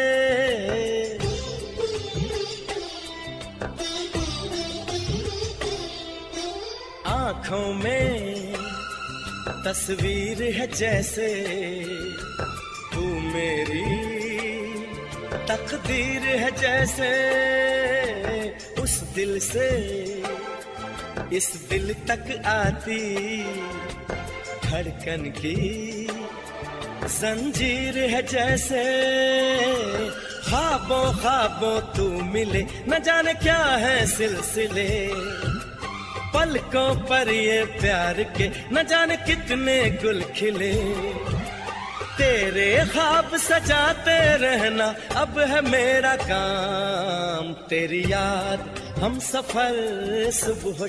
आँखों में तस्वीर है जैसे तू मेरी, तकदीर है जैसे उस दिल से इस दिल तक आती धड़कन की जंजीर है जैसे। ख्वाबों ख्वाबों तू मिले, न जाने क्या है सिलसिले, पलकों पर ये प्यार के न जाने कितने गुल खिले। तेरे ख्वाब सजाते रहना अब है मेरा काम, तेरी याद हम सफर सुबह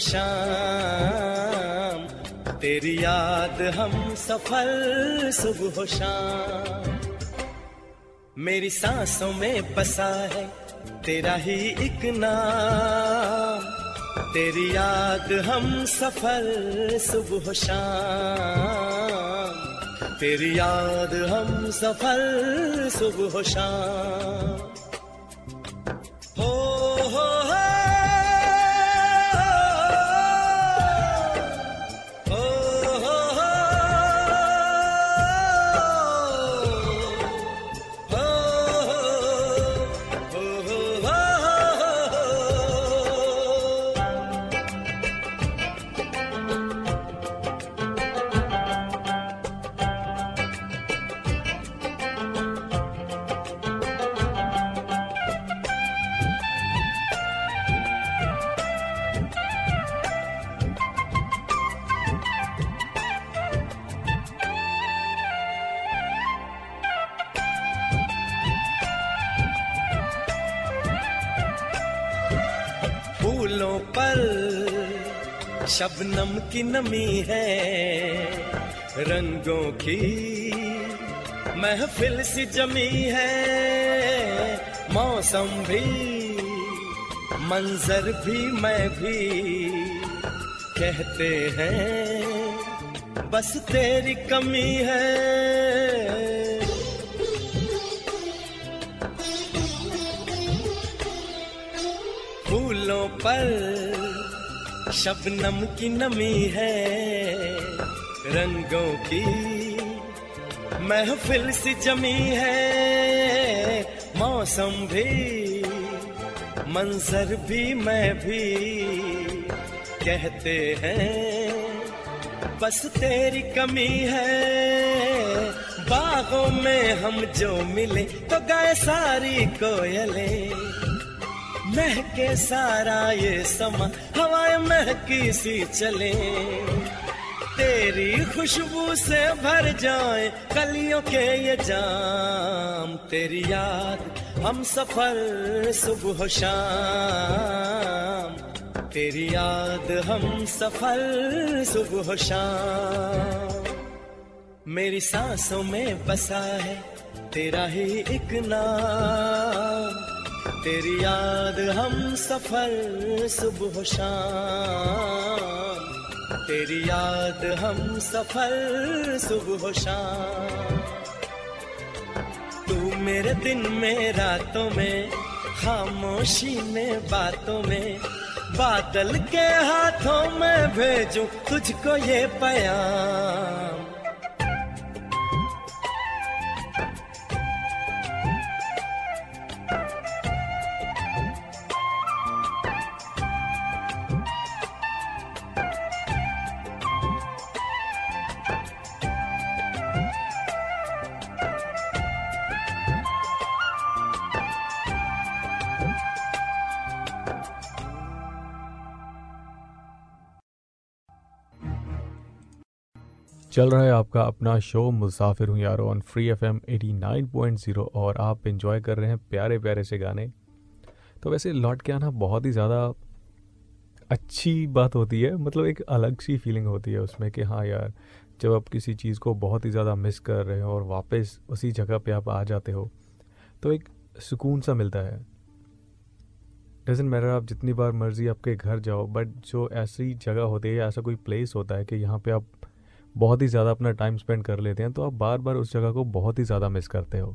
शाम, तेरी याद हम सफर सुबह शाम। मेरी सांसों में बसा है तेरा ही एक नाम, तेरी याद हम सफर सुबह शाम, तेरी याद हम सफर सुबह शाम। हो हो हो फूलों पर शबनम की नमी है, रंगों की महफिल सी जमी है। मौसम भी मंजर भी मैं भी कहते हैं बस तेरी कमी है। फूलों पर शबनम की नमी है, रंगों की महफिल सी जमी है। मौसम भी मंजर भी मैं भी कहते हैं बस तेरी कमी है। बागों में हम जो मिले तो गाए सारी कोयलें, महके सारा ये समा हवाएं महकी सी चले। तेरी खुशबू से भर जाए कलियों के ये जाम, तेरी याद हम सफर सुबह शाम, तेरी याद हम सफर सुबह शाम। मेरी सांसों में बसा है तेरा ही एक नाम, तेरी याद हम सफर सुबह शाम, तेरी याद हम सफर सुबह शाम। तू मेरे दिन में रातों में, खामोशी में बातों में, बादल के हाथों में भेजूं तुझको ये पैगाम। चल रहा है आपका अपना शो मुसाफिर हूँ यारो on free F M eighty nine point zero और आप एंजॉय कर रहे हैं प्यारे प्यारे से गाने। तो वैसे लौट के आना बहुत ही ज़्यादा अच्छी बात होती है, मतलब एक अलग सी फीलिंग होती है उसमें कि हाँ यार जब आप किसी चीज़ को बहुत ही ज़्यादा मिस कर रहे हो और वापस उसी जगह पे आप आ जाते हो तो एक सुकून सा मिलता है। डजंट मैटर आप जितनी बार मर्जी आपके घर जाओ, बट जो ऐसी जगह होती है या ऐसा कोई प्लेस होता है कि यहाँ पे आप बहुत ही ज़्यादा अपना टाइम स्पेंड कर लेते हैं तो आप बार बार उस जगह को बहुत ही ज़्यादा मिस करते हो।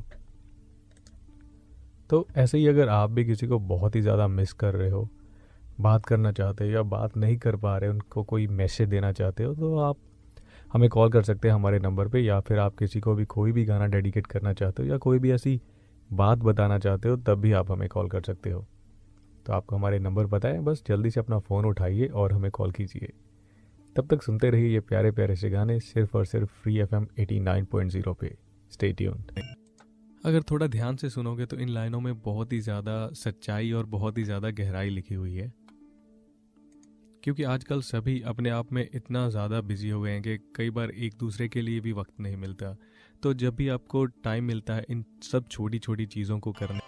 तो ऐसे ही अगर आप भी किसी को बहुत ही ज़्यादा मिस कर रहे हो, बात करना चाहते हो या बात नहीं कर पा रहे, उनको कोई मैसेज देना चाहते हो, तो आप हमें कॉल कर सकते हैं हमारे नंबर पे, या फिर आप किसी को भी कोई भी गाना डेडिकेट करना चाहते हो या कोई भी ऐसी बात बताना चाहते हो तब भी आप हमें कॉल कर सकते हो। तो आपको हमारे नंबर पता है, बस जल्दी से अपना फ़ोन उठाइए और हमें कॉल कीजिए। तब तक सुनते रहिए ये प्यारे प्यारे से गाने सिर्फ और सिर्फ free F M eighty nine point zero पे। Stay tuned. अगर थोड़ा ध्यान से सुनोगे तो इन लाइनों में बहुत ही ज़्यादा सच्चाई और बहुत ही ज़्यादा गहराई लिखी हुई है, क्योंकि आजकल सभी अपने आप में इतना ज़्यादा बिजी हो गए हैं कि कई बार एक दूसरे के लिए भी वक्त नहीं मिलता। तो जब भी आपको टाइम मिलता है इन सब छोटी छोटी चीज़ों को करने।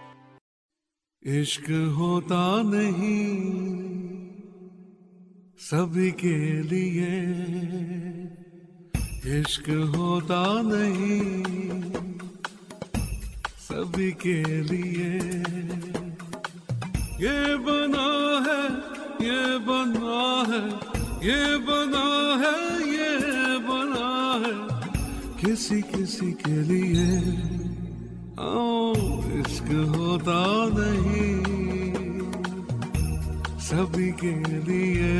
इश्क होता नहीं सभी के लिए, इश्क होता नहीं सभी के लिए, ये बना है ये बना है ये बना है ये बना है किसी किसी के लिए। ओ इश्क होता नहीं सभी के लिए,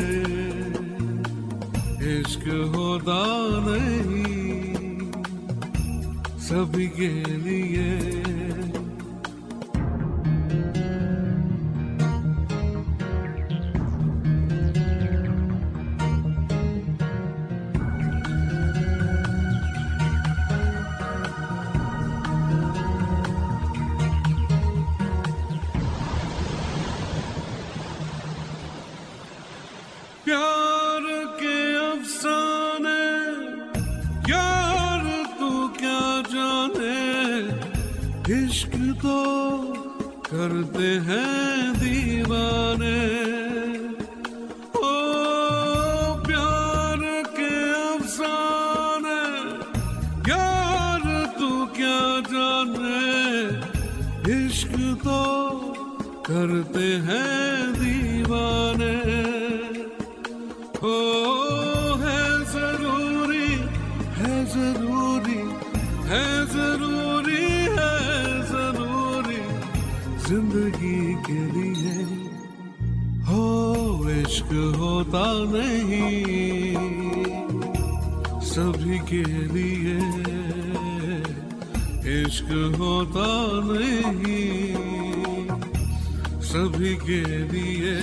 इश्क होता नहीं सभी के लिए। प्यार के अफसाने यार तू क्या जाने, इश्क तो करते हैं दीवाने। ओ प्यार के अफसाने यार तू क्या जाने, इश्क तो करते हैं दीवाने। ओ है जरूरी है जरूरी है जरूरी है जरूरी जिंदगी के लिए। हो इश्क होता नहीं सभी के लिए, इश्क होता नहीं सभी के लिए।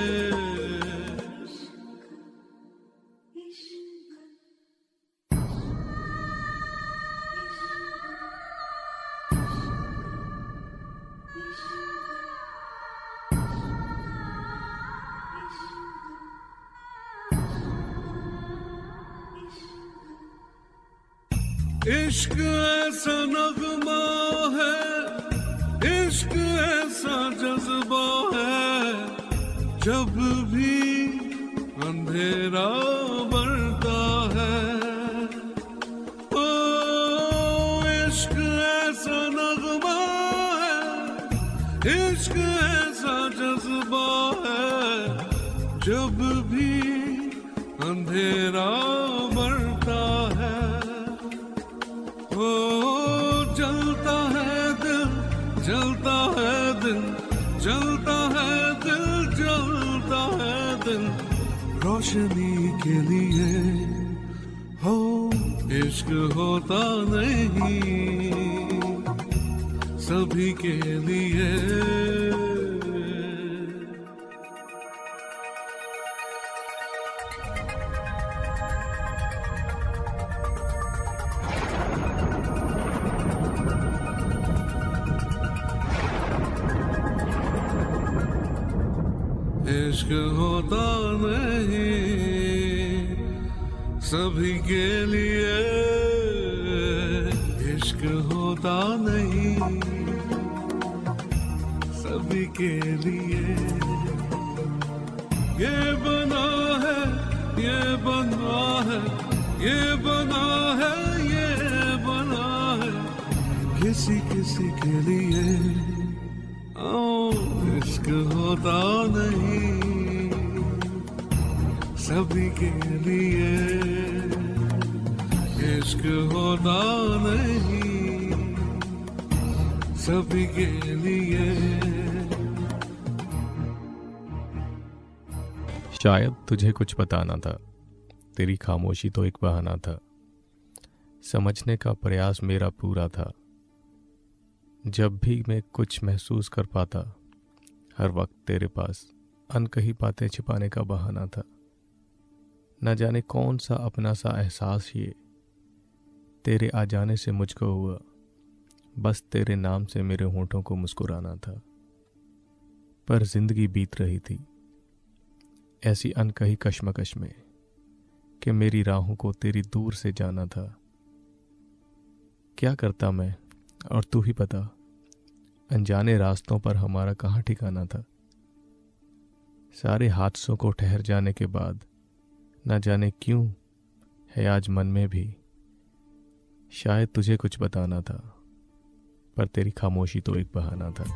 इश्क ऐसा नगमा है, इश्क ऐसा जज्बा है, जब भी अंधेरा बढ़ता है। ओ इश्क ऐसा नगमा है, इश्क ऐसा जज्बा है, जब भी अंधेरा बढ़ता है। ओ जलता है दिल जलता है दिल जलता है दिल जलता है दिल रोशनी के लिए। हो इश्क होता नहीं सभी के लिए। इश्क होता नहीं सभी के लिए, इश्क होता नहीं सभी के लिए। ये बना है ये बना है ये बना है, ये बना है किसी किसी के लिए। ओ इश्क होता नहीं सभी के लिए, इश्क होता नहीं सभी के लिए। शायद तुझे कुछ बताना था, तेरी खामोशी तो एक बहाना था। समझने का प्रयास मेरा पूरा था। जब भी मैं कुछ महसूस कर पाता, हर वक्त तेरे पास अनकही बातें छिपाने का बहाना था। न जाने कौन सा अपना सा एहसास ये तेरे आ जाने से मुझको हुआ। बस तेरे नाम से मेरे होंठों को मुस्कुराना था। पर जिंदगी बीत रही थी ऐसी अनकही कश्मकश में कि मेरी राहों को तेरी दूर से जाना था। क्या करता मैं और तू ही बता, अनजाने रास्तों पर हमारा कहाँ ठिकाना था। सारे हादसों को ठहर जाने के बाद न जाने क्यों है आज मन में भी शायद तुझे कुछ बताना था, पर तेरी खामोशी तो एक बहाना था।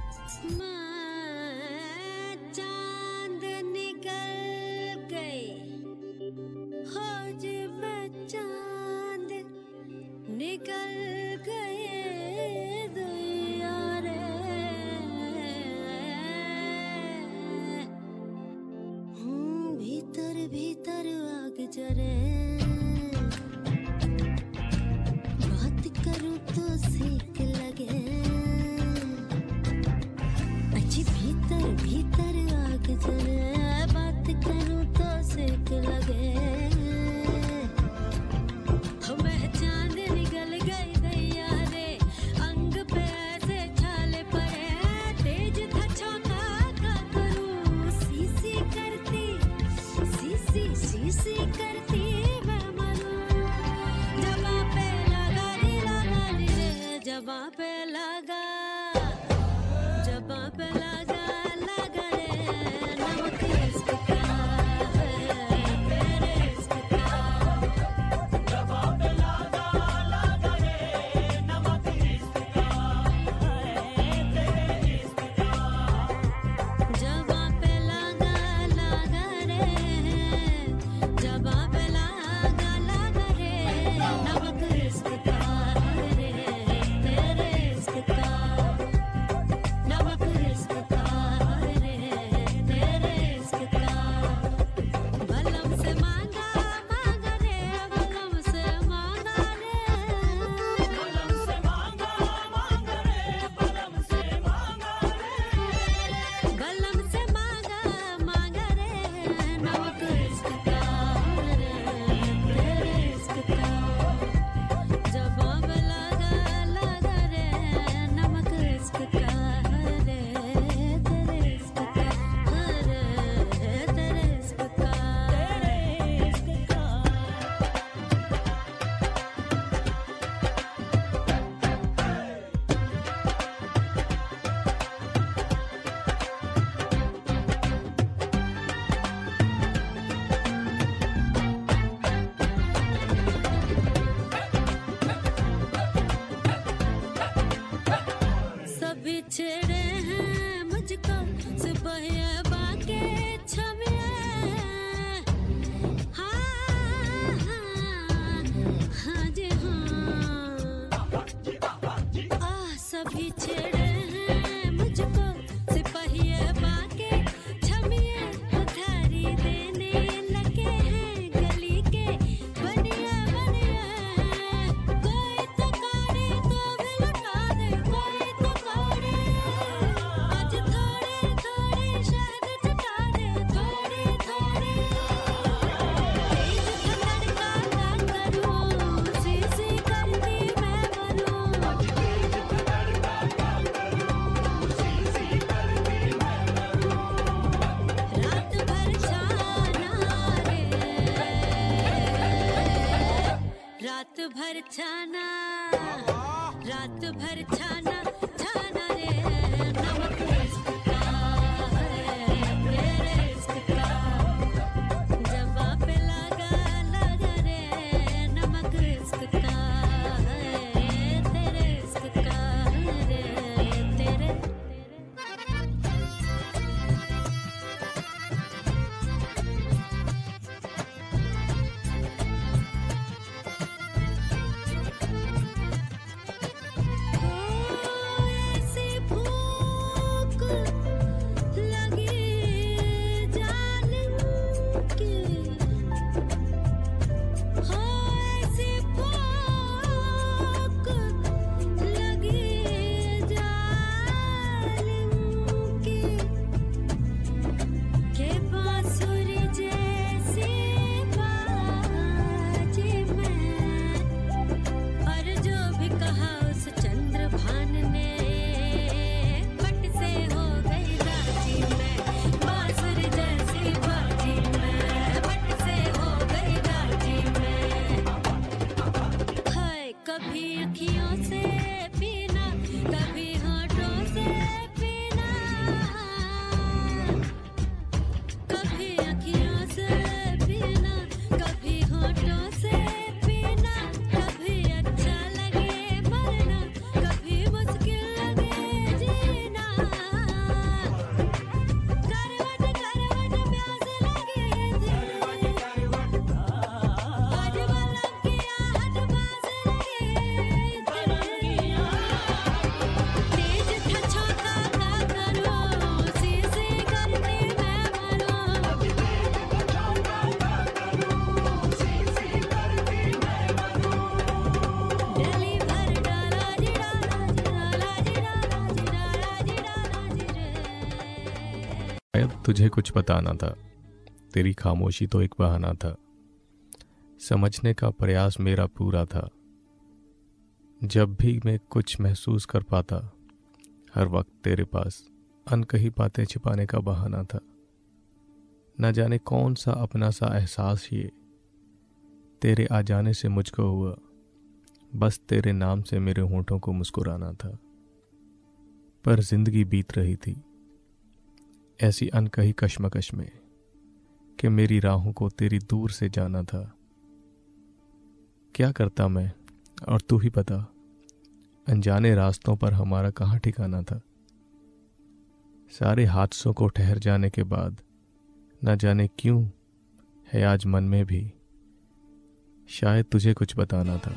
शायद तुझे कुछ बताना था, तेरी खामोशी तो एक बहाना था। समझने का प्रयास मेरा पूरा था। जब भी मैं कुछ महसूस कर पाता, हर वक्त तेरे पास अनकही बातें छिपाने का बहाना था। न जाने कौन सा अपना सा एहसास ये तेरे आ जाने से मुझको हुआ, बस तेरे नाम से मेरे होंठों को मुस्कुराना था। पर जिंदगी बीत रही थी ऐसी अनकही कश्मकश में कि मेरी राहों को तेरी दूर से जाना था। क्या करता मैं और तू ही बता, अनजाने रास्तों पर हमारा कहाँ ठिकाना था। सारे हादसों को ठहर जाने के बाद न जाने क्यों है आज मन में भी शायद तुझे कुछ बताना था।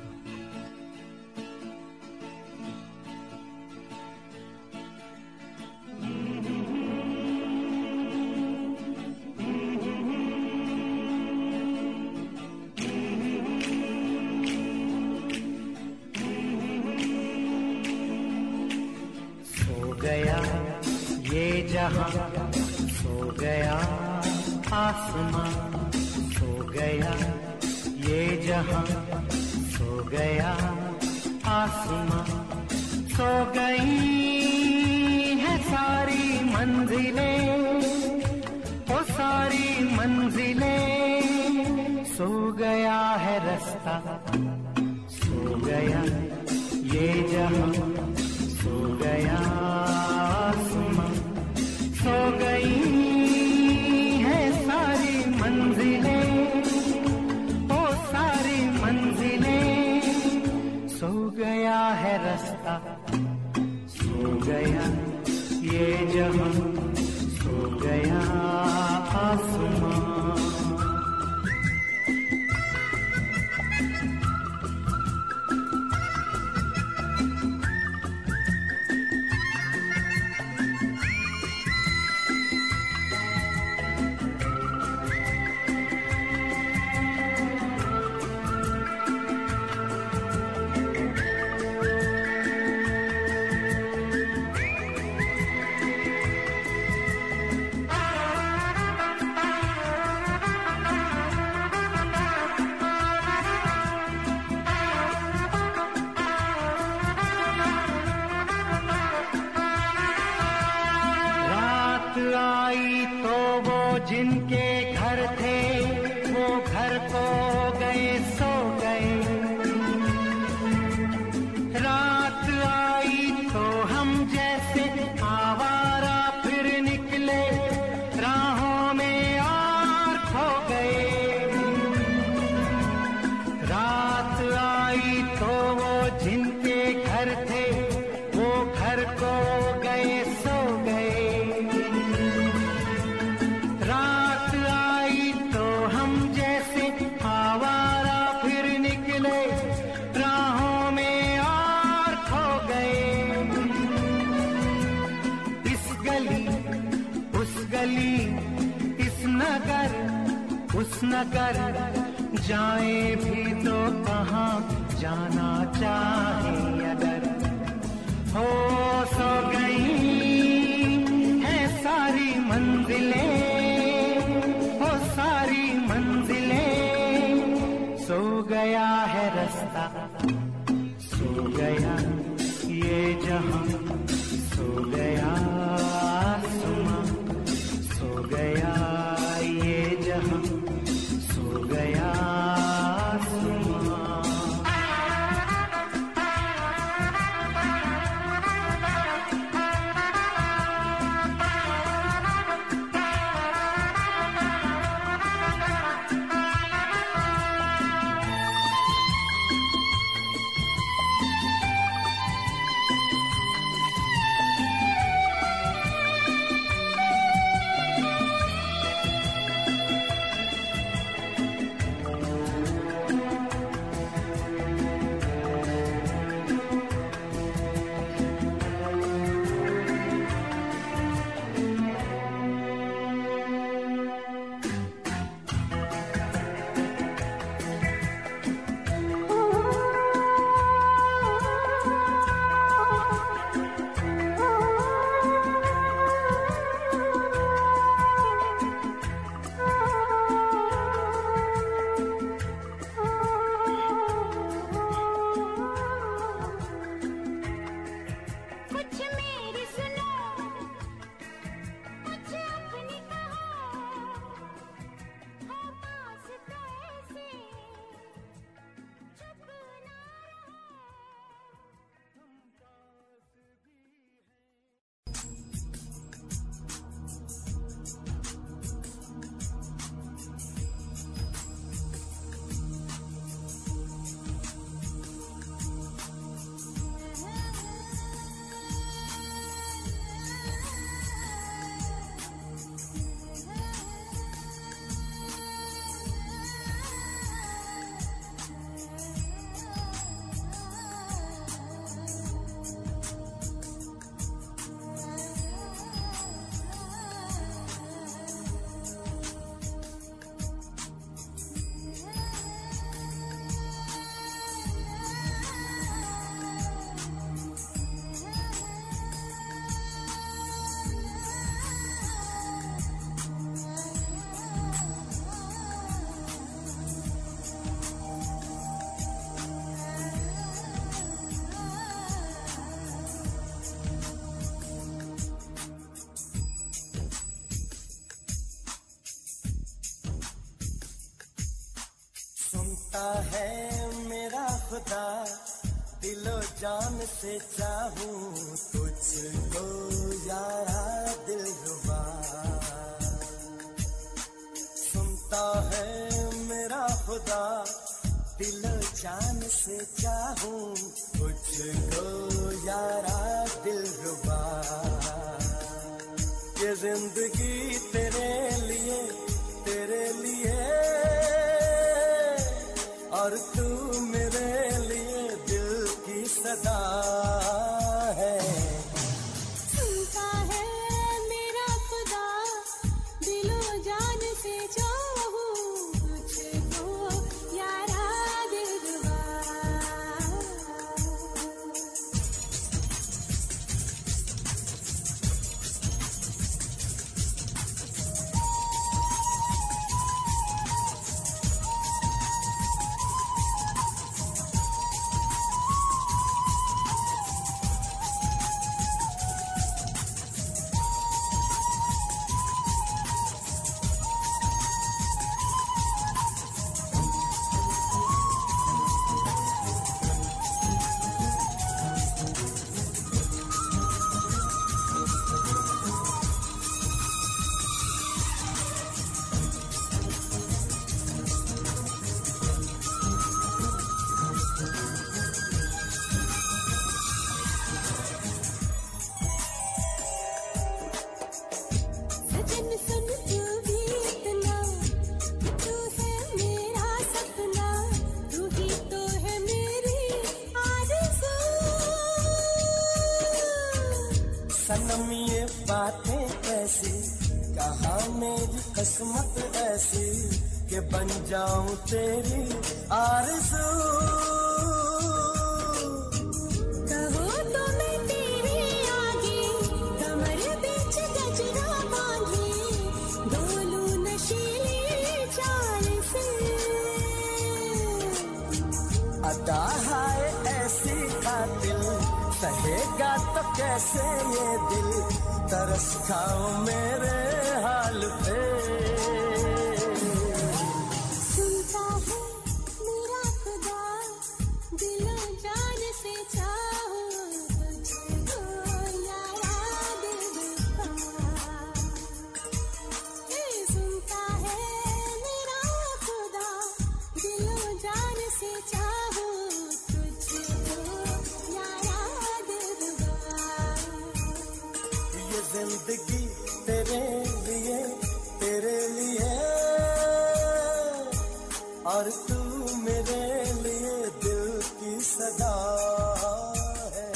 गया ये जहां, सो गया आसमां, सो गया ये जहां, सो गया आसमां, सो गई है सारी मंजिलें, ओ सारी मंजिलें, सो गया है रास्ता, सो गया ये जहां, सो गया आसमां, सो गई है सारी मंजिलें, ओ सारी मंजिलें, सो गया है रास्ता, सो गया ये जहां, सो गया आसमां। आई तो वो जिनके घर थे वो घर को गए, सो गए। रात आई तो हम जैसे आवारा फिर निकले राहों में और खो गए। रात आई तो वो जिनके घर थे वो घर को गए, सो गए। इस नगर उस नगर जाए भी तो कहाँ जाना चाहे अगर, हो सो गई है सारी मंजिलें, हो सारी मंजिलें, सो गया है रास्ता, सो गया ये जहां, सो गया आसमां, सो गया ये जहां, सो गया आसमां। सुनता है मेरा खुदा दिलो जान से चाहूं तुझको यारा दिलरुबा सुनता है मेरा खुदा दिलो जान से चाहूं तुझको यारा दिलरुबा ये जिंदगी तेरे लिए तेरे लिए और तू मेरे लिए दिल की सदा है सुनता है मेरा खुदा दिलो जान से चाहूं तुझको यारा दिलरुबा सनम ये बातें कैसी कहा मेरी किस्मत ऐसी कि बन जाऊं तेरी आरज़ू कहो तो मैं तेरे आगे कमर बीच गजरा बांधी डोलूं नशीली चाल से अदा है ऐसी कातिल सहेगा तो कैसे ये दिल तरस खाओ मेरे हाल पे सुनता है मेरा खुदा दिलो जान से चाहूं तुझको यारा दिलरुबा सुनता है मेरा खुदा दिलो जान से चाहूं जिंदगी तेरे लिए तेरे लिए और तू मेरे लिए दिल की सदा है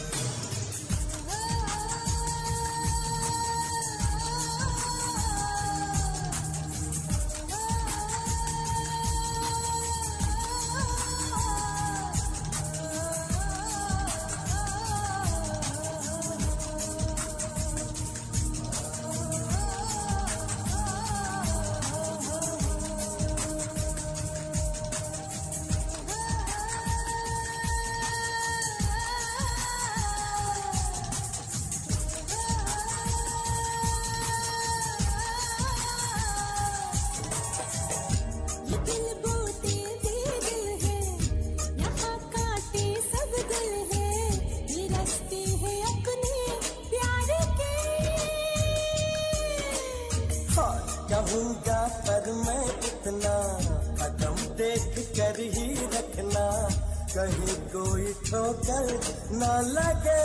कहूँगा पर मैं इतना कदम देख कर ही रखना कहीं कोई ठोकर न लगे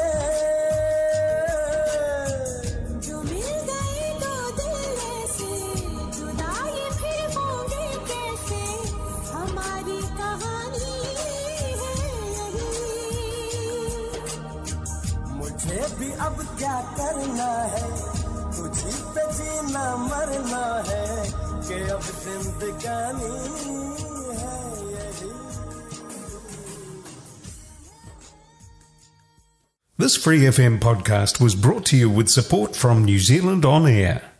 जो मिल गए दो दिल ऐसे जुदाई फिर होंगे कैसे हमारी कहानी है यही मुझे भी अब क्या करना है तुझी पे जीना मरना है कि अब जिंदगानी है यही This Free F M podcast was brought to you with support from New Zealand On Air.